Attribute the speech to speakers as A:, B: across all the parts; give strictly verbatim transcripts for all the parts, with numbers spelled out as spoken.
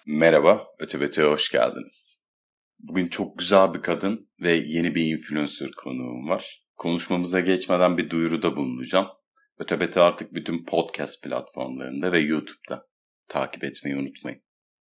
A: Merhaba, Ötebet'e hoş geldiniz. Bugün çok güzel bir kadın ve yeni bir influencer konuğum var. Konuşmamıza geçmeden bir duyuruda bulunacağım. Ötebet'i artık bütün podcast platformlarında ve YouTube'da takip etmeyi unutmayın.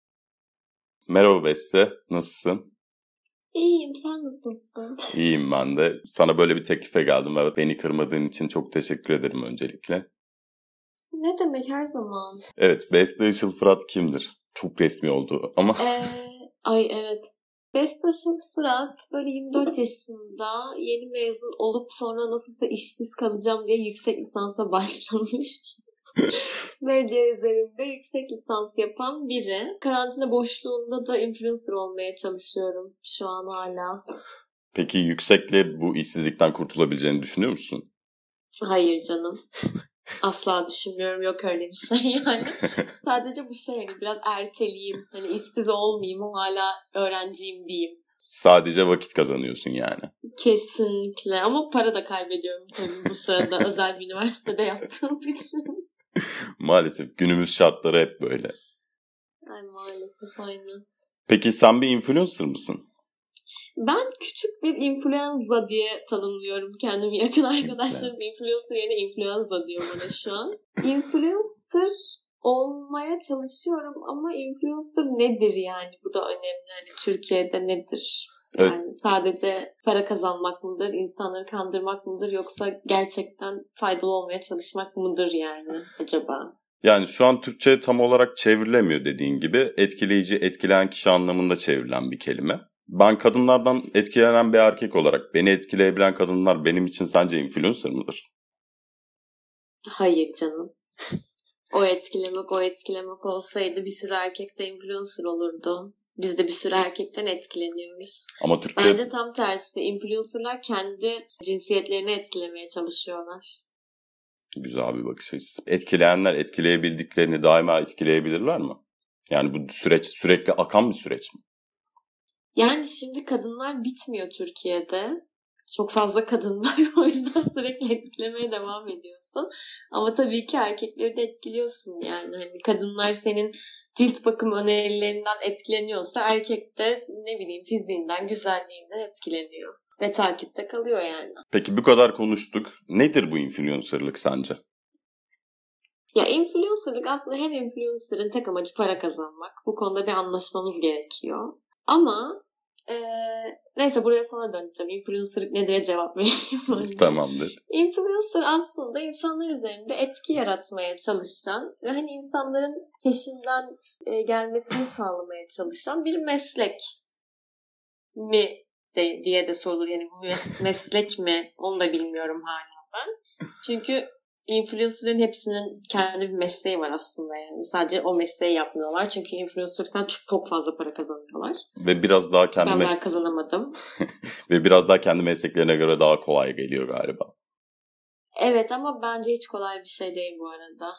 A: Merhaba Beste, nasılsın?
B: İyiyim, sen nasılsın?
A: İyiyim ben de. Sana böyle bir teklife geldim ve beni kırmadığın için çok teşekkür ederim öncelikle.
B: Ne demek, her zaman.
A: Evet, Beste Işıl Fırat kimdir? Çok resmi oldu ama...
B: Ee, ay evet. Beste Işıl Fırat böyle yirmi dört yaşında yeni mezun olup sonra nasılsa işsiz kalacağım diye yüksek lisansa başlamış. Medya üzerinde yüksek lisans yapan biri. Karantina boşluğunda da influencer olmaya çalışıyorum şu an hala.
A: Peki yüksekle bu işsizlikten kurtulabileceğini düşünüyor musun?
B: Hayır canım. Asla düşünmüyorum, yok öyle bir şey yani. Sadece bu şey hani biraz erteleyeyim. Hani işsiz olmayayım, hala öğrenciyim diyeyim.
A: Sadece vakit kazanıyorsun yani.
B: Kesinlikle, ama para da kaybediyorum tabii bu sırada özel bir üniversitede yaptığım için.
A: Maalesef günümüz şartları hep böyle.
B: Ay maalesef, aynen.
A: Peki sen bir influencer mısın?
B: Ben küçük bir influenza diye tanımlıyorum kendimi. Yakın arkadaşlarım influencer yerine influenza diyor bana şu an. Influencer olmaya çalışıyorum ama influencer nedir yani? Bu da önemli. Yani Türkiye'de nedir? Yani evet. Sadece para kazanmak mıdır? İnsanları kandırmak mıdır? Yoksa gerçekten faydalı olmaya çalışmak mıdır yani acaba?
A: Yani şu an Türkçe tam olarak çevrilemiyor dediğin gibi. Etkileyici, etkileyen kişi anlamında çevrilen bir kelime. Ben kadınlardan etkilenen bir erkek olarak beni etkileyebilen kadınlar benim için sence influencer mıdır?
B: Hayır canım. O etkilemek, o etkilemek olsaydı bir sürü erkek de influencer olurdu. Biz de bir sürü erkekten etkileniyoruz.
A: Ama Türkçe...
B: Bence tam tersi. Influencerlar kendi cinsiyetlerini etkilemeye çalışıyorlar.
A: Güzel bir bakış açısı. Etkileyenler etkileyebildiklerini daima etkileyebilirler mi? Yani bu süreç sürekli akan bir süreç mi?
B: Yani şimdi kadınlar bitmiyor Türkiye'de. Çok fazla kadın var. O yüzden sürekli etkilemeye devam ediyorsun. Ama tabii ki erkekleri de etkiliyorsun yani. Hani kadınlar senin cilt bakım önerilerinden etkileniyorsa erkek de ne bileyim fiziğinden, güzelliğinden etkileniyor. Ve takipte kalıyor yani.
A: Peki bu kadar konuştuk. Nedir bu influencerlık sence?
B: Ya influencerlık aslında her influencer'ın tek amacı para kazanmak. Bu konuda bir anlaşmamız gerekiyor. Ama Ee, neyse buraya sonra döneceğim. Influencer'lık nedir cevap vereyim.
A: Tamamdır.
B: Influencer aslında insanlar üzerinde etki yaratmaya çalışan ve hani insanların peşinden e, gelmesini sağlamaya çalışan bir meslek mi de, diye de sorulur. Yani bu mes- meslek mi onu da bilmiyorum hala ben. Çünkü influencer'ın hepsinin kendi bir mesleği var aslında yani. Sadece o mesleği yapmıyorlar. Çünkü influencer'dan çok, çok fazla para kazanıyorlar.
A: Ve biraz daha kendi
B: ben
A: mes-
B: daha kazanamadım.
A: Ve biraz daha kendi mesleklerine göre daha kolay geliyor galiba.
B: Evet ama bence hiç kolay bir şey değil bu arada.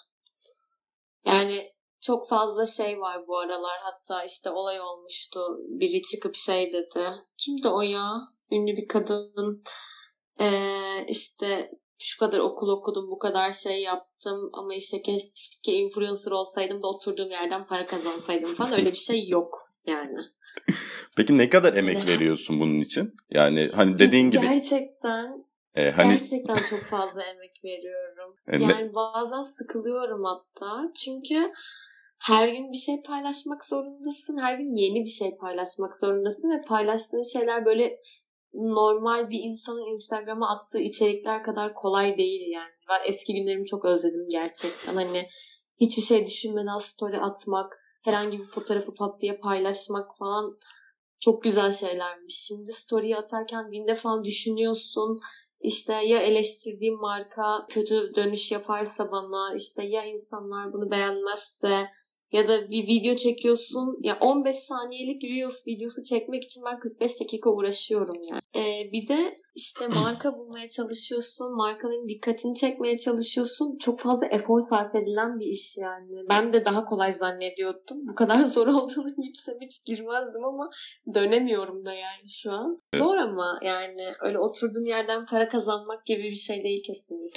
B: Yani çok fazla şey var bu aralar. Hatta işte olay olmuştu. Biri çıkıp şey dedi. Kimdi o ya? Ünlü bir kadın. Ee, işte şu kadar okul okudum, bu kadar şey yaptım ama işte keşke influencer olsaydım da oturduğum yerden para kazansaydım falan. Öyle bir şey yok yani.
A: Peki ne kadar emek yani, veriyorsun bunun için? Yani hani dediğin gibi.
B: Gerçekten e, hani... gerçekten çok fazla emek veriyorum. E, yani ne... bazen sıkılıyorum hatta. Çünkü her gün bir şey paylaşmak zorundasın. Her gün yeni bir şey paylaşmak zorundasın ve paylaştığın şeyler böyle normal bir insanın Instagram'a attığı içerikler kadar kolay değil yani. Ben eski günlerimi çok özledim gerçekten. Hani hiçbir şey düşünmeden story atmak, herhangi bir fotoğrafı pat diye paylaşmak falan çok güzel şeylermiş. Şimdi story atarken bin defa düşünüyorsun. İşte ya eleştirdiğim marka kötü dönüş yaparsa bana, işte ya insanlar bunu beğenmezse, ya da bir video çekiyorsun. Ya on beş saniyelik Reels videosu çekmek için ben kırk beş dakika uğraşıyorum yani. Ee, bir de işte marka bulmaya çalışıyorsun. Markaların dikkatini çekmeye çalışıyorsun. Çok fazla efor sarf edilen bir iş yani. Ben de daha kolay zannediyordum. Bu kadar zor olduğunu bilsem hiç girmezdim ama dönemiyorum da yani şu an. Zor ama yani öyle oturduğun yerden para kazanmak gibi bir şey değil kesinlikle.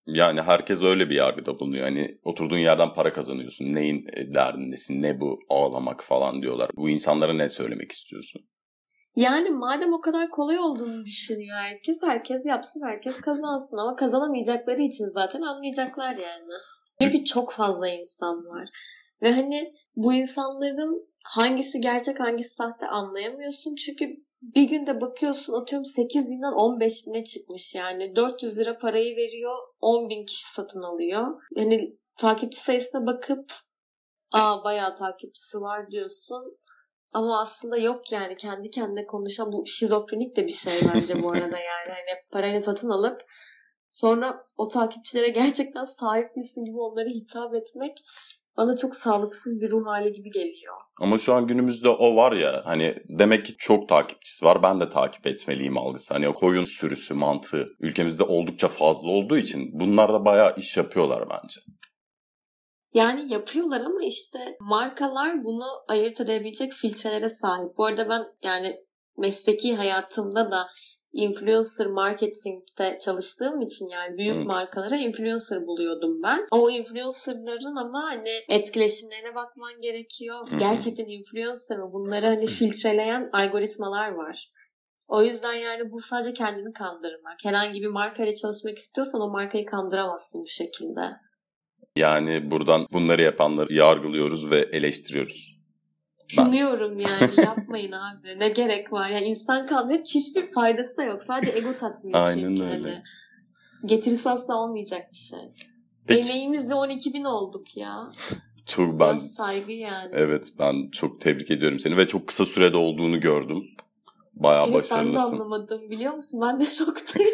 A: Yani herkes öyle bir yargıda bulunuyor. Hani oturduğun yerden para kazanıyorsun. Neyin derdindesin? Ne bu ağlamak falan diyorlar. Bu insanlara ne söylemek istiyorsun?
B: Yani madem o kadar kolay olduğunu düşünüyor herkes, herkes yapsın, herkes kazansın. Ama kazanamayacakları için zaten anlayacaklar yani. Çünkü çok fazla insan var. Ve hani bu insanların hangisi gerçek hangisi sahte anlayamıyorsun. Çünkü bir günde bakıyorsun atıyorum sekiz binden on beş bine çıkmış yani. dört yüz lira parayı veriyor, on bin kişi satın alıyor. Yani takipçi sayısına bakıp aa bayağı takipçisi var diyorsun. Ama aslında yok yani, kendi kendine konuşan, bu şizofrenik de bir şey bence bu arada yani. Hani parayı satın alıp sonra o takipçilere gerçekten sahip misin gibi onlara hitap etmek bana çok sağlıksız bir ruh hali gibi geliyor.
A: Ama şu an günümüzde o var ya, hani demek ki çok takipçisi var, ben de takip etmeliyim algısı. Hani o koyun sürüsü mantığı ülkemizde oldukça fazla olduğu için bunlar da bayağı iş yapıyorlar bence.
B: Yani yapıyorlar ama işte markalar bunu ayırt edebilecek filtrelere sahip. Bu arada ben yani mesleki hayatımda da influencer marketingte çalıştığım için yani büyük hmm. markalara influencer buluyordum ben. O influencerların ama hani etkileşimlerine bakman gerekiyor. Hmm. Gerçekten influencer mı? Bunları hani filtreleyen algoritmalar var. O yüzden yani bu sadece kendini kandırmak. Herhangi bir markayla çalışmak istiyorsan o markayı kandıramazsın bu şekilde.
A: Yani buradan bunları yapanları yargılıyoruz ve eleştiriyoruz.
B: Kınıyorum yani, yapmayın abi. Ne gerek var? Yani insan kandırmak hiçbir faydası da yok. Sadece ego tatmini
A: Aynen
B: çünkü.
A: öyle.
B: Yani getirisi asla olmayacak bir şey. Peki. Emeğimizle on iki bin olduk ya.
A: Çok ben.
B: Biraz saygı yani.
A: Evet, ben çok tebrik ediyorum seni ve çok kısa sürede olduğunu gördüm. Bayağı
B: evet,
A: başarılısın.
B: Evet, ben de anlamadım biliyor musun? Ben de şoktayım.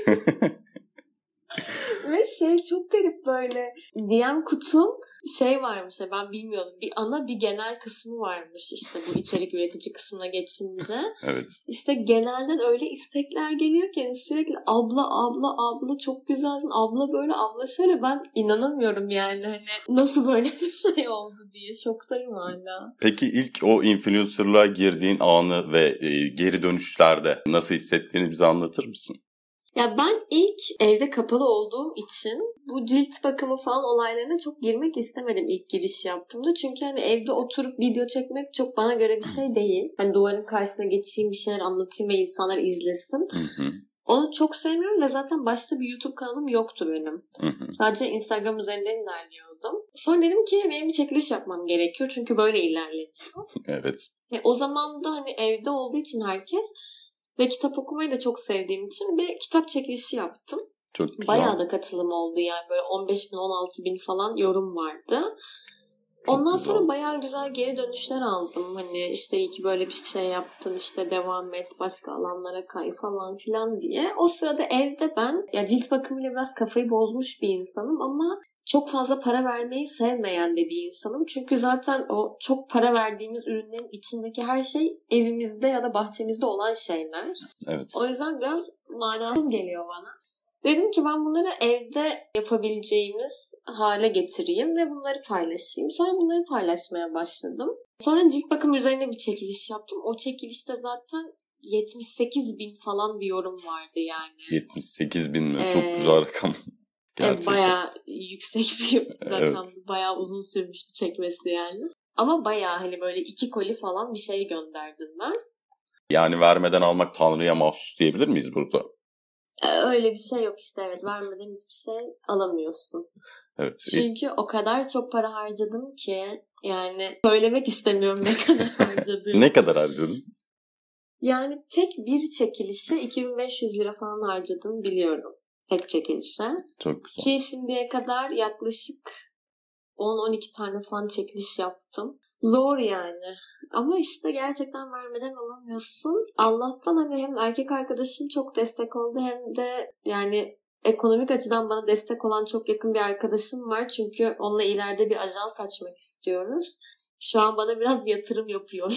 B: Ve şey çok garip, böyle D M kutum şey varmış ya, ben bilmiyordum. Bir ana bir genel kısmı varmış işte bu içerik üretici kısmına geçince.
A: Evet.
B: İşte genelden öyle istekler geliyor ki yani sürekli abla abla abla çok güzelsin, abla böyle abla şöyle, ben inanamıyorum yani hani nasıl böyle bir şey oldu diye şoktayım hala.
A: Peki ilk o influencer'lığa girdiğin anı ve e, geri dönüşlerde nasıl hissettiğini bize anlatır mısın?
B: Ya ben ilk evde kapalı olduğum için bu cilt bakımı falan olaylarına çok girmek istemedim ilk giriş yaptığımda. Çünkü hani evde oturup video çekmek çok bana göre bir şey değil. Hani duvarın karşısına geçeyim, bir şeyler anlatayım ve insanlar izlesin.
A: Hı hı.
B: Onu çok sevmiyorum ve zaten başta bir YouTube kanalım yoktu benim.
A: Hı hı.
B: Sadece Instagram üzerinden ilerliyordum. Sonra dedim ki benim bir çekiliş yapmam gerekiyor çünkü böyle ilerleniyor.
A: Evet.
B: Ve o zaman da hani evde olduğu için herkes ve kitap okumayı da çok sevdiğim için bir kitap çekilişi yaptım.
A: Çok güzel.
B: Bayağı da katılım oldu yani, böyle on beş bin on altı bin falan yorum vardı. Çok Ondan güzel. Sonra bayağı güzel geri dönüşler aldım. Hani işte iyi ki böyle bir şey yaptın, işte devam et, başka alanlara kay falan filan diye. O sırada evde ben ya cilt bakımıyla biraz kafayı bozmuş bir insanım ama çok fazla para vermeyi sevmeyen de bir insanım. Çünkü zaten o çok para verdiğimiz ürünlerin içindeki her şey evimizde ya da bahçemizde olan şeyler.
A: Evet.
B: O yüzden biraz manasız geliyor bana. Dedim ki ben bunları evde yapabileceğimiz hale getireyim ve bunları paylaşayım. Sonra bunları paylaşmaya başladım. Sonra cilt bakımı üzerine bir çekiliş yaptım. O çekilişte zaten yetmiş sekiz bin falan bir yorum vardı yani.
A: yetmiş sekiz bin mi? Ee, Çok güzel rakam.
B: Gerçekten. Bayağı yüksek bir rakamdı. Evet. Bayağı uzun sürmüştü çekmesi yani. Ama bayağı hani böyle iki koli falan bir şey gönderdim ben.
A: Yani vermeden almak Tanrı'ya mahsus diyebilir miyiz burada?
B: Öyle bir şey yok işte, evet. Vermeden hiçbir şey alamıyorsun.
A: Evet.
B: Çünkü o kadar çok para harcadım ki yani söylemek istemiyorum ne kadar harcadım.
A: Ne kadar harcadın?
B: Yani tek bir çekilişe iki bin beş yüz lira falan harcadım biliyorum. Tek çekilişe.
A: Çok güzel.
B: Ki şimdiye kadar yaklaşık on on iki tane falan çekiliş yaptım. Zor yani. Ama işte gerçekten vermeden alamıyorsun. Allah'tan hani hem erkek arkadaşım çok destek oldu hem de yani ekonomik açıdan bana destek olan çok yakın bir arkadaşım var. Çünkü onunla ileride bir ajans açmak istiyoruz. Şu an bana biraz yatırım yapıyor.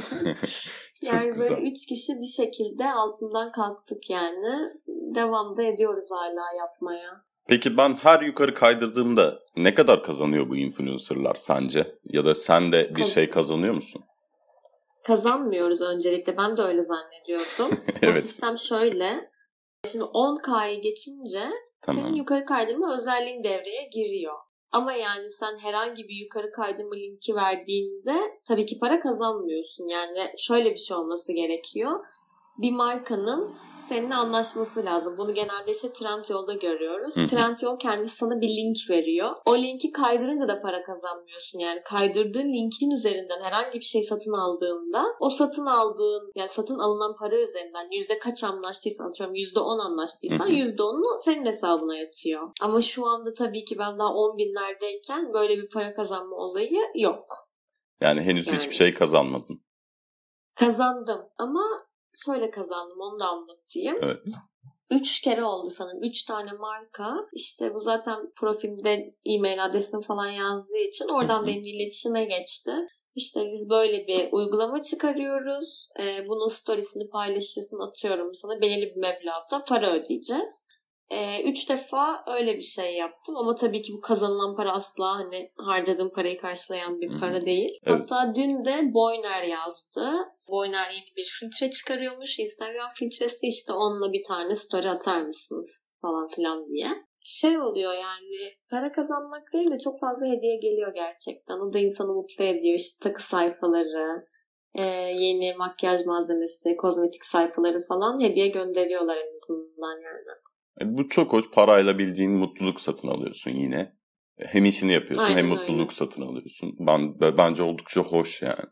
B: Yani
A: güzel.
B: Böyle üç kişi bir şekilde altından kalktık yani. Devam da ediyoruz hala yapmaya.
A: Peki ben her yukarı kaydırdığımda ne kadar kazanıyor bu influencerlar sence? Ya da sen de bir Kaz- şey kazanıyor musun?
B: Kazanmıyoruz öncelikle. Ben de öyle zannediyordum. Evet. O sistem şöyle. Şimdi on K'yı geçince
A: Tamam.
B: Senin yukarı kaydırma özelliğin devreye giriyor. Ama yani sen herhangi bir yukarı kaydırma linki verdiğinde tabii ki para kazanmıyorsun. Yani şöyle bir şey olması gerekiyor. Bir markanın seninle anlaşması lazım. Bunu genelde işte Trendyol'da görüyoruz. Hı. Trendyol kendisi sana bir link veriyor. O linki kaydırınca da para kazanmıyorsun. Yani kaydırdığın linkin üzerinden herhangi bir şey satın aldığında o satın aldığın yani satın alınan para üzerinden yüzde kaç anlaştıysan atıyorum yüzde on anlaştıysan yüzde onunu senin hesabına yatıyor. Ama şu anda tabii ki ben daha on binlerdeyken böyle bir para kazanma olayı yok.
A: Yani henüz yani, hiçbir şey kazanmadın.
B: Kazandım ama şöyle kazandım, onu da anlatayım.
A: Evet.
B: Üç kere oldu sanırım. Üç tane marka. İşte bu zaten profilimde e-mail adresini falan yazdığı için oradan Hı-hı. benimle iletişime geçti. İşte biz böyle bir uygulama çıkarıyoruz. Ee, bunun storiesini paylaşırsın, atıyorum sana. Belirli bir meblağda para ödeyeceğiz. Ee, üç defa öyle bir şey yaptım ama tabii ki bu kazanılan para asla hani harcadığım parayı karşılayan bir para değil. Evet. Hatta dün de Boyner yazdı. Boyner yeni bir filtre çıkarıyormuş. Instagram filtresi, işte onunla bir tane story atar mısınız falan filan diye. Şey oluyor yani, para kazanmak değil de çok fazla hediye geliyor gerçekten. O da insanı mutlu ediyor. İşte takı sayfaları, e, yeni makyaj malzemesi, kozmetik sayfaları falan hediye gönderiyorlar en azından yani.
A: Bu çok hoş. Parayla bildiğin mutluluk satın alıyorsun yine. Hem işini yapıyorsun Aynen, hem mutluluk öyle. satın alıyorsun. Ben, bence oldukça hoş yani.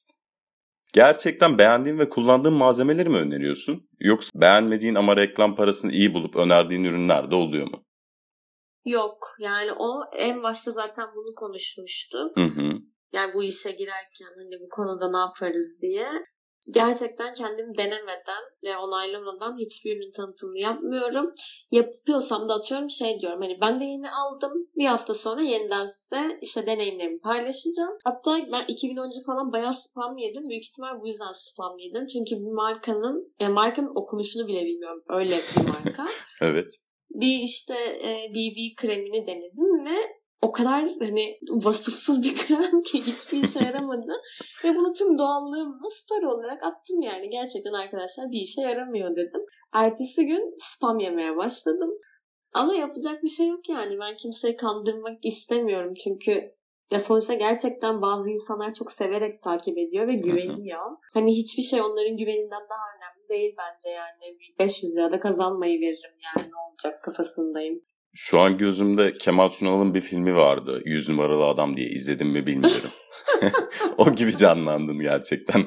A: Gerçekten beğendiğin ve kullandığın malzemeleri mi öneriyorsun? Yoksa beğenmediğin ama reklam parasını iyi bulup önerdiğin ürünler de oluyor mu?
B: Yok. Yani o en başta zaten bunu konuşmuştuk.
A: Hı hı.
B: Yani bu işe girerken hani bu konuda ne yaparız diye. Gerçekten kendim denemeden ve onaylamadan hiçbir ürün tanıtımını yapmıyorum. Yapıyorsam da atıyorum şey diyorum. Hani ben de yeni aldım. Bir hafta sonra yeniden size işte deneyimlerimi paylaşacağım. Hatta ben iki gün önce falan bayağı spam yedim. Büyük ihtimal bu yüzden spam yedim. Çünkü bir markanın, yani markanın okunuşunu bile bilmiyorum. Öyle bir marka.
A: Evet.
B: Bir işte e, B B kremini denedim ve o kadar hani vasıfsız bir krem ki hiçbir işe yaramadı. Ve bunu tüm doğallığımla story olarak attım yani. Gerçekten arkadaşlar bir işe yaramıyor dedim. Ertesi gün spam yemeye başladım. Ama yapacak bir şey yok yani. Ben kimseyi kandırmak istemiyorum. Çünkü ya sonuçta gerçekten bazı insanlar çok severek takip ediyor ve güveniyor. Hani hiçbir şey onların güveninden daha önemli değil bence yani. beş yüz lirada kazanmayı veririm yani, ne olacak kafasındayım.
A: Şu an gözümde Kemal Sunal'ın bir filmi vardı. Yüz numaralı adam diye, izledim mi bilmiyorum. O gibi canlandın gerçekten.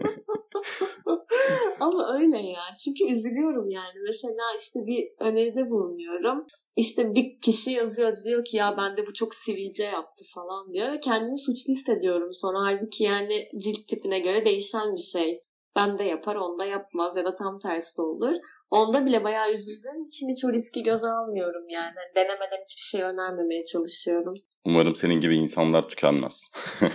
B: Ama öyle ya. Çünkü üzülüyorum yani. Mesela işte bir öneride bulunuyorum. İşte bir kişi yazıyor, diyor ki ya bende bu çok sivilce yaptı falan diyor. Ve kendimi suçlu hissediyorum sonra. Halbuki yani cilt tipine göre değişen bir şey. Bende yapar, onda yapmaz ya da tam tersi olur. Onda bile bayağı üzüldüğüm için hiç o riski göze almıyorum yani. Denemeden hiçbir şey önermemeye çalışıyorum.
A: Umarım senin gibi insanlar tükenmez.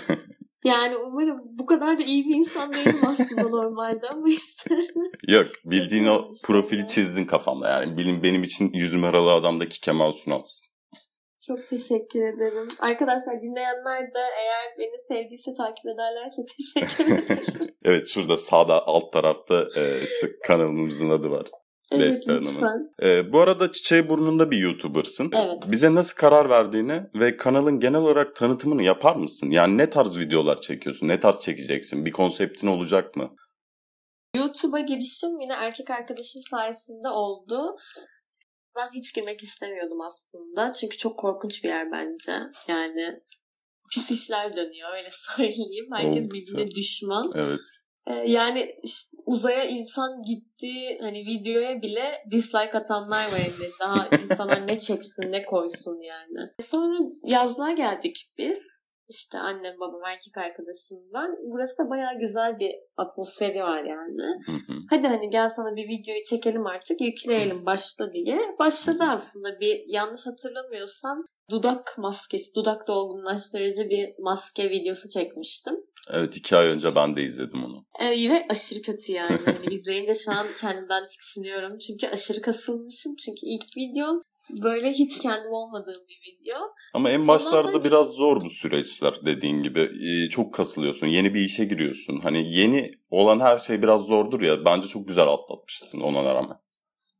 B: Yani umarım, bu kadar da iyi bir insan değilim aslında normalde ama işte.
A: Yok, bildiğin o profili çizdin kafamda yani. Benim, benim için yüz numaralı adamdaki Kemal Sunal'sın.
B: Çok teşekkür ederim. Arkadaşlar, dinleyenler de eğer beni sevdiyse, takip ederlerse teşekkür ederim.
A: Evet, şurada sağda alt tarafta e, şu kanalımızın adı var.
B: Evet, lütfen.
A: E, bu arada Çiçeği Burnunda bir YouTuber'sın.
B: Evet.
A: Bize nasıl karar verdiğini ve kanalın genel olarak tanıtımını yapar mısın? Yani ne tarz videolar çekiyorsun? Ne tarz çekeceksin? Bir konseptin olacak mı?
B: YouTube'a girişim yine erkek arkadaşım sayesinde oldu. Ben hiç girmek istemiyordum aslında. Çünkü çok korkunç bir yer bence. Yani pis işler dönüyor, öyle söyleyeyim. Herkes Oldukça. birbirine düşman.
A: Evet.
B: Ee, yani işte uzaya insan gitti, hani videoya bile dislike atanlar var evde. Daha insanlar ne çeksin ne koysun yani. Sonra yazlığa geldik biz. İşte annem, babam, erkek arkadaşım, ben. Burası da bayağı güzel bir atmosferi var yani.
A: Hı hı.
B: Hadi hani gel sana bir videoyu çekelim artık, yükleyelim, başla diye. Başladı aslında, bir yanlış hatırlamıyorsam dudak maskesi, dudak dolgunlaştırıcı bir maske videosu çekmiştim.
A: Evet, iki ay önce ben de izledim onu.
B: Evet, ve aşırı kötü yani. yani izleyince şu an kendimden tiksiniyorum. Çünkü aşırı kasılmışım. Çünkü ilk videom böyle hiç kendim olmadığım bir video.
A: Ama en başlarda sonra... biraz zor bu süreçler, dediğin gibi. Ee, çok kasılıyorsun. Yeni bir işe giriyorsun. Hani yeni olan her şey biraz zordur ya. Bence çok güzel atlatmışsın ona rağmen.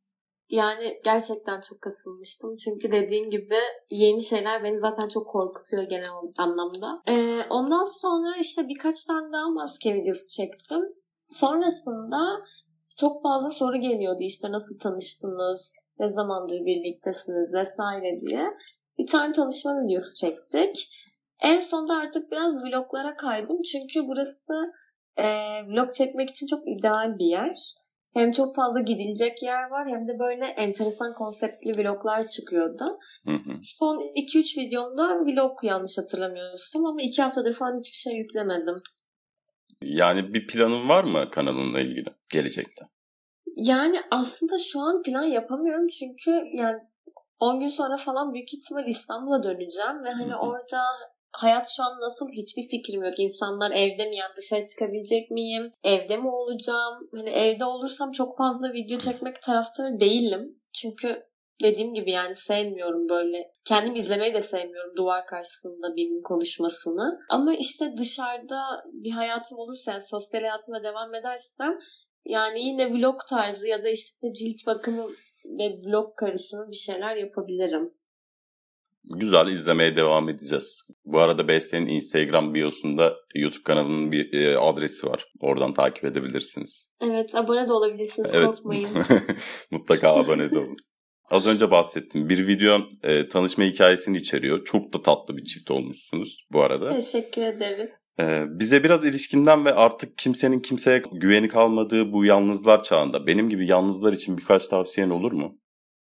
B: Yani gerçekten çok kasılmıştım. Çünkü dediğim gibi yeni şeyler beni zaten çok korkutuyor genel anlamda. Ee, ondan sonra işte birkaç tane daha maske videosu çektim. Sonrasında çok fazla soru geliyordu, işte nasıl tanıştınız, ne zamandır birliktesiniz vesaire diye. Bir tane tanışma videosu çektik. En sonunda artık biraz vloglara kaydım. Çünkü burası e, vlog çekmek için çok ideal bir yer. Hem çok fazla gidilecek yer var, hem de böyle enteresan konseptli vloglar çıkıyordu.
A: Hı hı.
B: Son iki üç videomda vlog, yanlış hatırlamıyorsam, ama iki haftadır falan hiçbir şey yüklemedim.
A: Yani bir planın var mı kanalınla ilgili gelecekte?
B: Yani aslında şu an plan yapamıyorum çünkü yani on gün sonra falan büyük ihtimal İstanbul'a döneceğim ve hani hı hı. orada hayat şu an nasıl hiçbir fikrim yok. İnsanlar evde mi, yani dışarı çıkabilecek miyim? Evde mi olacağım? Hani evde olursam çok fazla video çekmek taraftarı değilim. Çünkü dediğim gibi yani sevmiyorum böyle. Kendim izlemeyi de sevmiyorum duvar karşısında birinin konuşmasını. Ama işte dışarıda bir hayatım olursa, yani sosyal hayatıma devam edersem, yani yine vlog tarzı ya da işte cilt bakımı ve vlog karışımı bir şeyler yapabilirim.
A: Güzel, izlemeye devam edeceğiz. Bu arada Beste'nin Instagram biosunda YouTube kanalının bir e, adresi var. Oradan takip edebilirsiniz.
B: Evet, abone de olabilirsiniz, evet. Korkmayın.
A: Mutlaka abone de olun. Az önce bahsettim. Bir videon e, tanışma hikayesini içeriyor. Çok da tatlı bir çift olmuşsunuz bu arada.
B: Teşekkür ederiz.
A: Ee, bize biraz ilişkinden ve artık kimsenin kimseye güveni kalmadığı bu yalnızlar çağında benim gibi yalnızlar için birkaç tavsiyen olur mu?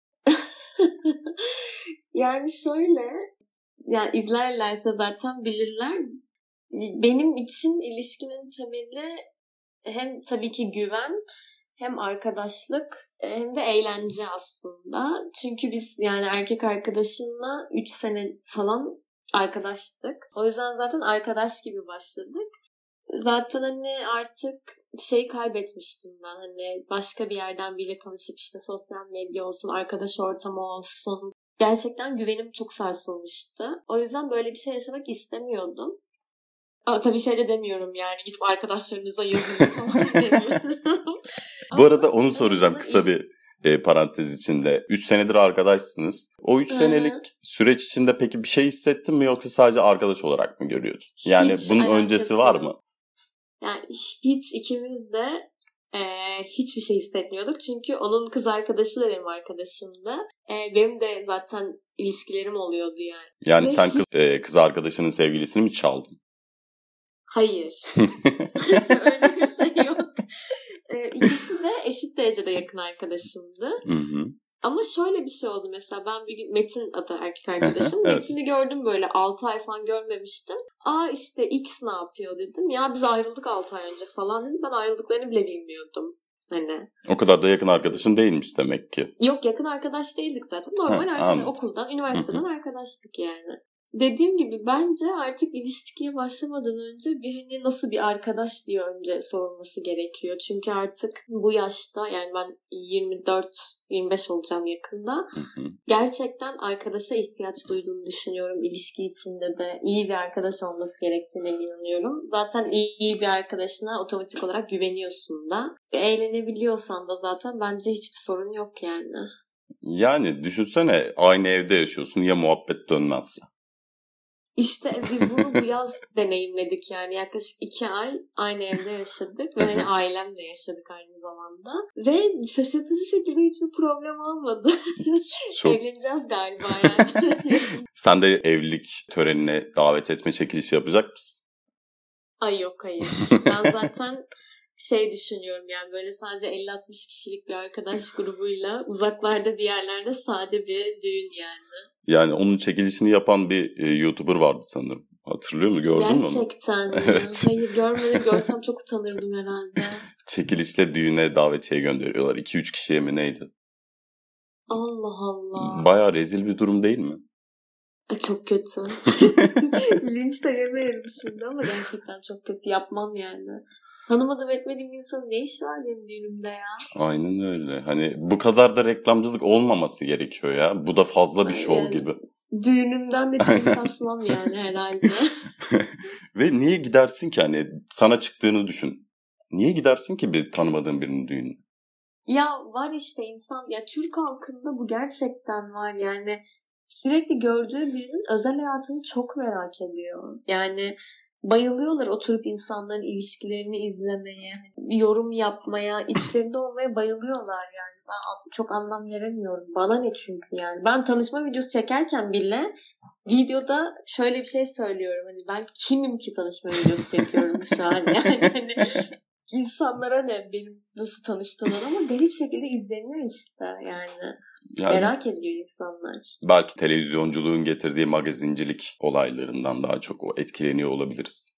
B: Yani şöyle, yani izlerlerse zaten bilirler. Benim için ilişkinin temeli hem tabii ki güven, hem arkadaşlık, hem de eğlence aslında. Çünkü biz yani erkek arkadaşımla üç sene falan arkadaştık. O yüzden zaten arkadaş gibi başladık. Zaten hani artık şey kaybetmiştim ben. Hani başka bir yerden biriyle tanışıp işte sosyal medya olsun, arkadaş ortamı olsun. Gerçekten güvenim çok sarsılmıştı. O yüzden böyle bir şey yaşamak istemiyordum. Ama tabii şey de demiyorum yani, gidip arkadaşlarınıza yazın falan demiyorum.
A: Bu arada onu soracağım kısa bir e, parantez içinde. üç senedir arkadaşsınız. O üç senelik süreç içinde peki bir şey hissettin mi, yoksa sadece arkadaş olarak mı görüyordun? Yani hiç bunun öncesi var mı?
B: Yani hiç, ikimiz de e, hiçbir şey hissetmiyorduk. Çünkü onun kız arkadaşı da benim arkadaşımdı. E, benim de zaten ilişkilerim oluyordu yani.
A: Yani Ve sen kız, e, kız arkadaşının sevgilisini mi çaldın?
B: Hayır. Öyle bir şey yok. E, ikisi de eşit derecede yakın arkadaşımdı.
A: Hı hı.
B: Ama şöyle bir şey oldu mesela, ben bir gün, Metin adı erkek arkadaşım. Evet. Metin'i gördüm, böyle altı ay falan görmemiştim. Aa işte X ne yapıyor dedim. Ya biz ayrıldık altı ay önce falan dedim. Ben ayrıldıklarını bile bilmiyordum. Hani.
A: O kadar da yakın arkadaşın değilmiş demek ki.
B: Yok, yakın arkadaş değildik zaten. Normal arkadaş, okuldan, üniversiteden arkadaştık yani. Dediğim gibi bence artık ilişkiye başlamadan önce birini nasıl bir arkadaş diye önce sorulması gerekiyor. Çünkü artık bu yaşta, yani ben yirmi dört yirmi beş olacağım yakında.
A: Hı hı.
B: Gerçekten arkadaşa ihtiyaç duyduğunu düşünüyorum. İlişki içinde de iyi bir arkadaş olması gerektiğine inanıyorum. Zaten iyi bir arkadaşına otomatik olarak güveniyorsun da. Eğlenebiliyorsan da zaten bence hiçbir sorun yok yani.
A: Yani düşünsene, aynı evde yaşıyorsun, ya muhabbet dönmezse.
B: İşte biz bunu bu yaz deneyimledik yani, yaklaşık iki ay aynı evde yaşadık ve hani ailemle yaşadık aynı zamanda ve şaşırtıcı şekilde hiçbir problem olmadı. Çok... Evleneceğiz galiba yani.
A: Sen de evlilik törenine davet etme çekilişi yapacak mısın?
B: Ay yok, hayır. Ben zaten şey düşünüyorum yani, böyle sadece elli altmış kişilik bir arkadaş grubuyla uzaklarda bir yerlerde sade bir düğün yani.
A: Yani onun çekilişini yapan bir e, YouTuber vardı sanırım. Hatırlıyor musun? Gördün mü onu?
B: Gerçekten mi? Evet. Hayır, görmedim. Görsem çok utanırdım herhalde.
A: Çekilişle düğüne davetiye gönderiyorlar. iki üç kişiye mi neydi?
B: Allah Allah.
A: Bayağı rezil bir durum değil mi?
B: Çok kötü. Linç de yemeyelim şimdi ama gerçekten çok kötü. Yapmam yani. Tanımadığım etmediğim insanın ne işi var benim düğünümde ya?
A: Aynen öyle. Hani bu kadar da reklamcılık olmaması gerekiyor ya. Bu da fazla bir şov yani, gibi.
B: Düğünümden de prim kasmam yani herhalde.
A: Ve niye gidersin ki, hani sana çıktığını düşün. Niye gidersin ki bir tanımadığın birinin düğününe?
B: Ya var işte insan, ya Türk halkında bu gerçekten var yani, sürekli gördüğü birinin özel hayatını çok merak ediyor. Yani bayılıyorlar oturup insanların ilişkilerini izlemeye, yorum yapmaya, içlerinde olmaya bayılıyorlar yani. Ben çok anlam veremiyorum. Bana ne çünkü yani. Ben tanışma videosu çekerken bile videoda şöyle bir şey söylüyorum. Hani ben kimim ki tanışma videosu çekiyorum şu an yani. Hani insanlara ne benim nasıl tanıştığımdan, ama garip şekilde izleniyor işte yani. Yani, merak ediyor insanlar.
A: Belki televizyonculuğun getirdiği magazincilik olaylarından daha çok o etkileniyor olabiliriz.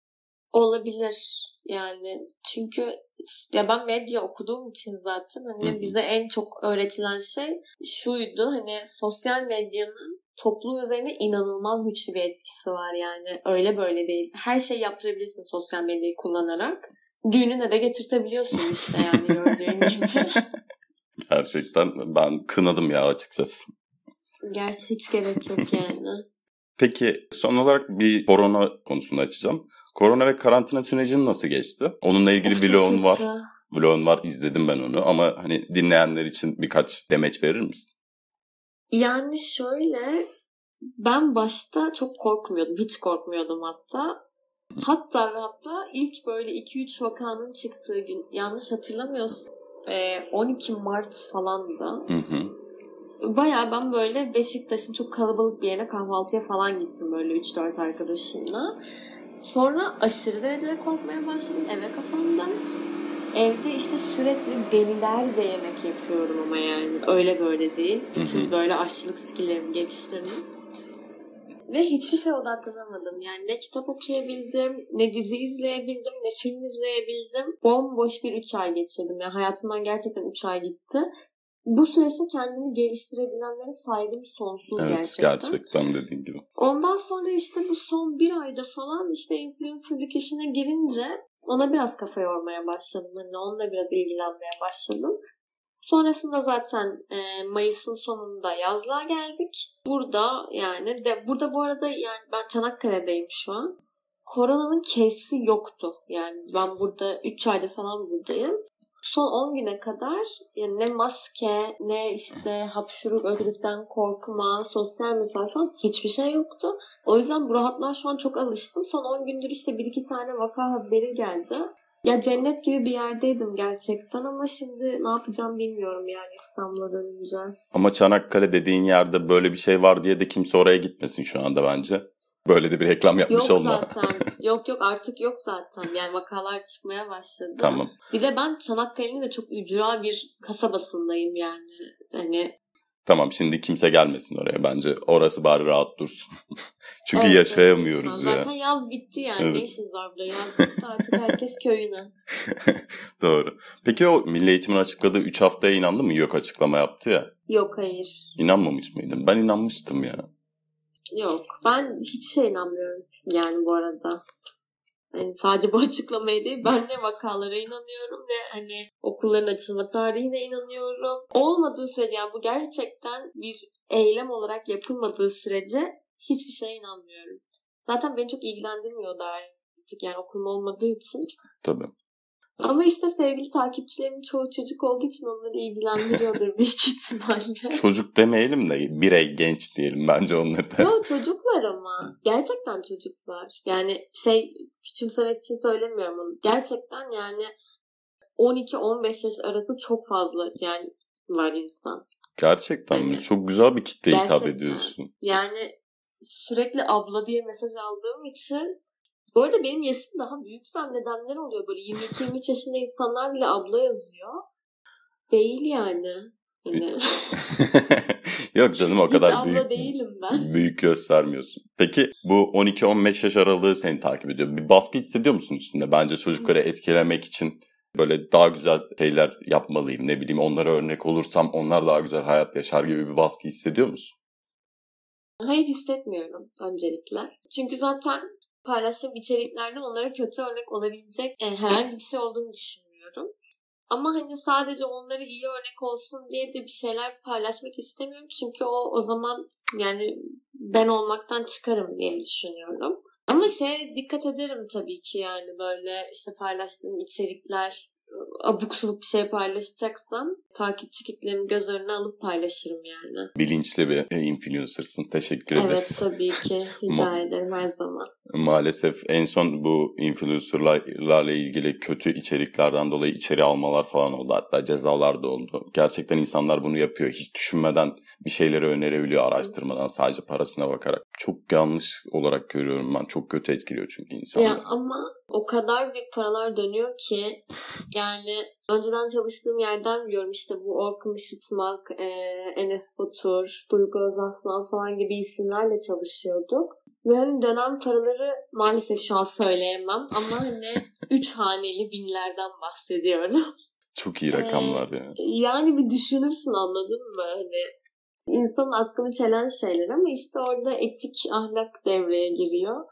B: Olabilir yani, çünkü ya ben medya okuduğum için zaten hani Hı-hı. bize en çok öğretilen şey şuydu, hani sosyal medyanın toplum üzerine inanılmaz güçlü bir etkisi var yani, öyle böyle değil. Her şey yaptırabilirsin sosyal medyayı kullanarak. Düğününe de getirtebiliyorsun işte yani gördüğün gibi.
A: Gerçekten ben kınadım ya açıkçası.
B: Gerçi hiç gerek yok yani.
A: Peki son olarak bir korona konusunu açacağım. Korona ve karantina sürecin nasıl geçti? Onunla ilgili bir vlogun var. Vlogun var, izledim ben onu, ama hani dinleyenler için birkaç demeç verir misin?
B: Yani şöyle, ben başta çok korkmuyordum. Hiç korkmuyordum hatta. Hatta ve hatta ilk böyle iki üç vakanın çıktığı gün, yanlış hatırlamıyorsam on iki Mart falandı. Hı hı. Bayağı ben böyle Beşiktaş'ın çok kalabalık bir yerine kahvaltıya falan gittim böyle üç dört arkadaşımla. Sonra aşırı derecede korkmaya başladım eve kafamdan. Evde işte sürekli delilerce yemek yapıyorum ama yani öyle böyle değil. Bütün hı hı. böyle aşçılık skillerimi geliştirdim. Ve hiçbir şeye odaklanamadım. Yani ne kitap okuyabildim, ne dizi izleyebildim, ne film izleyebildim. Bomboş bir üç ay geçirdim. Yani hayatımdan gerçekten üç ay gitti. Bu süreçte kendini geliştirebilenlere saygım sonsuz evet, gerçekten.
A: Evet, gerçekten dediğin gibi.
B: Ondan sonra işte bu son bir ayda falan işte influencerlık işine girince ona biraz kafa yormaya başladım. Hani onunla biraz ilgilenmeye başladım. Sonrasında zaten e, Mayıs'ın sonunda yazlığa geldik. Burada yani de burada bu arada yani ben Çanakkale'deyim şu an. Koronanın kesi yoktu. Yani ben burada üç aydır falan buradayım. Son on güne kadar yani ne maske, ne işte hapşuruk, öksürükten korkma, sosyal mesafe falan hiçbir şey yoktu. O yüzden bu rahatlığa şu an çok alıştım. Son on gündür işte bir iki tane vaka haberi geldi. Ya cennet gibi bir yerdeydim gerçekten, ama şimdi ne yapacağım bilmiyorum yani İstanbul'a dönünce.
A: Ama Çanakkale dediğin yerde böyle bir şey var diye de kimse oraya gitmesin şu anda bence. Böyle de bir reklam yapmış
B: yok
A: olma.
B: Yok zaten. Yok yok artık yok zaten. Yani vakalar çıkmaya başladı. Tamam. Bir de ben Çanakkale'nin de çok ücra bir kasabasındayım yani. Hani
A: tamam, şimdi kimse gelmesin oraya bence. Orası bari rahat dursun. Çünkü evet, yaşayamıyoruz
B: evet.
A: ya.
B: Zaten yaz bitti yani. Evet. Ne işiniz var burada? Yaz bitti artık herkes köyüne.
A: Doğru. Peki o Milli Eğitim'in açıkladığı üç haftaya inandın mı? Yok açıklama yaptı ya.
B: Yok hayır.
A: İnanmamış mıydın? Ben inanmıştım ya.
B: Yok. Ben hiçbir şey inanmıyorum yani bu arada. Yani sadece bu açıklamaya değil, ben ne vakalara inanıyorum ne hani okulların açılma tarihine inanıyorum. Olmadığı sürece, yani bu gerçekten bir eylem olarak yapılmadığı sürece hiçbir şeye inanmıyorum. Zaten beni çok ilgilendirmiyor da artık yani okulum olmadığı için.
A: Tabii.
B: Ama işte sevgili takipçilerimin çoğu çocuk olduğu için onları ilgilendiriyordur büyük ihtimalle.
A: Çocuk demeyelim de birey, genç diyelim bence onları da.
B: Yok çocuklar ama. Gerçekten çocuklar. Yani şey küçümsemek için söylemiyorum onu. Gerçekten yani on iki on beş yaş arası çok fazla yani var insan.
A: Gerçekten yani, mi? Çok güzel bir kitleye hitap ediyorsun.
B: Yani sürekli abla diye mesaj aldığım için. Bu arada benim yaşım daha büyük zannedenler oluyor. Böyle yirmi iki yirmi üç yaşında insanlar bile abla yazıyor. Değil yani. Hani.
A: Yok canım, o kadar
B: Hiç
A: büyük.
B: abla değilim ben.
A: Büyük göstermiyorsun. Peki bu on iki on beş yaş aralığı seni takip ediyor. Bir baskı hissediyor musun üstünde? Bence çocukları etkilemek için böyle daha güzel şeyler yapmalıyım. Ne bileyim, onlara örnek olursam onlar daha güzel hayat yaşar gibi bir baskı hissediyor musun?
B: Hayır, hissetmiyorum öncelikle. Çünkü zaten paylaştığım içeriklerde onlara kötü örnek olabilecek e, herhangi bir şey olduğunu düşünmüyorum. Ama hani sadece onlara iyi örnek olsun diye de bir şeyler paylaşmak istemiyorum. Çünkü o o zaman yani ben olmaktan çıkarım diye düşünüyorum. Ama şey dikkat ederim tabii ki yani böyle işte paylaştığım içerikler abuk subuk bir şey paylaşacaksam takipçi kitlemi göz önüne alıp paylaşırım yani.
A: Bilinçli bir influencer'sın. Teşekkür ederiz.
B: Evet tabii ki. Rica Ma- ederim her zaman.
A: Maalesef en son bu influencerlarla ilgili kötü içeriklerden dolayı içeri almalar falan oldu. Hatta cezalar da oldu. Gerçekten insanlar bunu yapıyor. Hiç düşünmeden bir şeyleri önerebiliyor araştırmadan, sadece parasına bakarak. Çok yanlış olarak görüyorum ben. Çok kötü etkiliyor çünkü insanlar.
B: Ya ama o kadar büyük paralar dönüyor ki yani önceden çalıştığım yerden biliyorum, işte bu Orkun Işıtmak, e, Enes Batur, Duygu Özaslan falan gibi isimlerle çalışıyorduk. Ve hani dönem paraları maalesef şu an söyleyemem ama hani üç haneli binlerden bahsediyorum.
A: Çok iyi rakamlar ee, ya.
B: Yani bir düşünürsün, anladın mı? Hani insanın aklını çelen şeyler ama işte orada etik, ahlak devreye giriyor.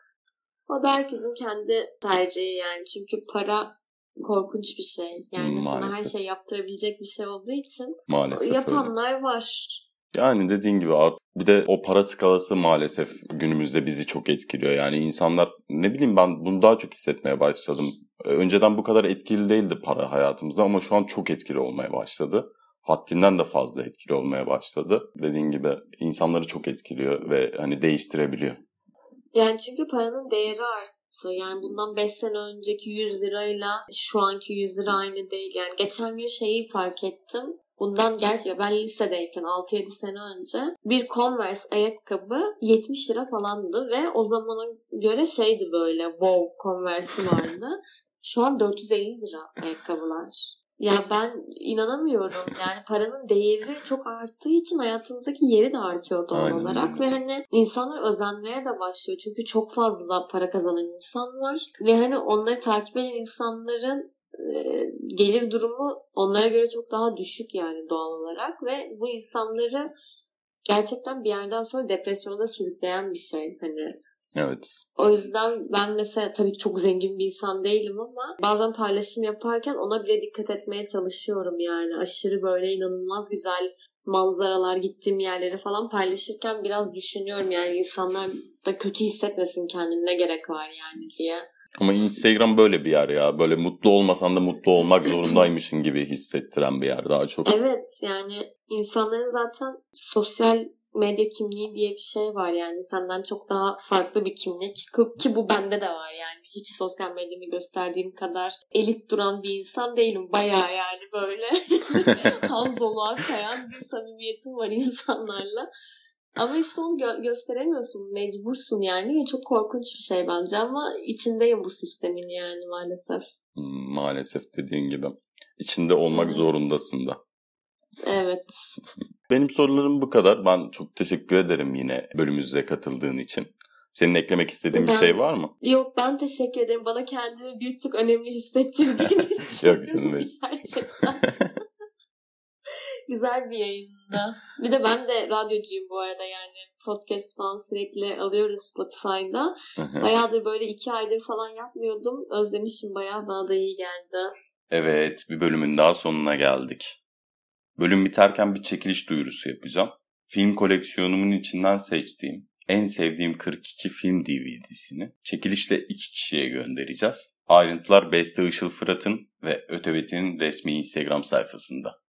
B: O da herkesin kendi tercihi yani. Çünkü para korkunç bir şey. Yani maalesef sana her şey yaptırabilecek bir şey olduğu için maalesef yapanlar öyle var.
A: Yani dediğin gibi bir de o para skalası maalesef günümüzde bizi çok etkiliyor. Yani insanlar, ne bileyim, ben bunu daha çok hissetmeye başladım. Önceden bu kadar etkili değildi para hayatımızda ama şu an çok etkili olmaya başladı. Haddinden de fazla etkili olmaya başladı. Dediğin gibi insanları çok etkiliyor ve hani değiştirebiliyor.
B: Yani çünkü paranın değeri arttı. Yani bundan beş sene önceki yüz lirayla şu anki yüz lira aynı değil. Yani geçen gün şeyi fark ettim. Bundan gerçi ben lisedeyken altı yedi sene önce bir Converse ayakkabı yetmiş lira falandı ve o zamana göre şeydi, böyle wow Converse'i vardı. Şu an dört yüz elli lira ayakkabılar. Ya ben inanamıyorum. Yani paranın değeri çok arttığı için hayatımızdaki yeri de artıyor doğal Aynen. olarak. Ve hani insanlar özenmeye de başlıyor. Çünkü çok fazla para kazanan insan var. Ve hani onları takip eden insanların e, gelir durumu onlara göre çok daha düşük yani doğal olarak. Ve bu insanları gerçekten bir yerden sonra depresyona sürükleyen bir şey. Hani
A: evet.
B: O yüzden ben mesela tabii ki çok zengin bir insan değilim ama bazen paylaşım yaparken ona bile dikkat etmeye çalışıyorum yani. Aşırı böyle inanılmaz güzel manzaralar, gittiğim yerleri falan paylaşırken biraz düşünüyorum yani insanlar da kötü hissetmesin kendini, ne gerek var yani diye.
A: Ama Instagram böyle bir yer ya. Böyle mutlu olmasan da mutlu olmak zorundaymışsın gibi hissettiren bir yer daha çok.
B: Evet, yani insanların zaten sosyal medya kimliği diye bir şey var yani. Senden çok daha farklı bir kimlik. Ki bu bende de var yani. Hiç sosyal medyamı gösterdiğim kadar elit duran bir insan değilim. Bayağı yani böyle hanzoluğa kayan bir samimiyetim var insanlarla. Ama işte onu gö- gösteremiyorsun. Mecbursun yani. Çok korkunç bir şey bence ama içindeyim bu sistemin yani maalesef.
A: Hmm, maalesef dediğin gibi. İçinde olmak evet. zorundasın da.
B: Evet.
A: Benim sorularım bu kadar. Ben çok teşekkür ederim yine bölümümüze katıldığın için. Senin eklemek istediğin ben, bir şey var mı?
B: Yok, ben teşekkür ederim. Bana kendimi bir tık önemli hissettirdiğin için.
A: Yok canım.
B: Gerçekten. Güzel bir yayında. Bir de ben de radyocuyum bu arada yani. Podcast falan sürekli alıyoruz Spotify'da. Bayağıdır böyle iki aydır falan yapmıyordum. Özlemişim bayağı. Bana da iyi geldi.
A: Evet, bir bölümün daha sonuna geldik. Bölüm biterken bir çekiliş duyurusu yapacağım. Film koleksiyonumun içinden seçtiğim en sevdiğim kırk iki film D V D'sini çekilişle iki kişiye göndereceğiz. Ayrıntılar Beste Işıl Fırat'ın ve Ötebet'in resmi Instagram sayfasında.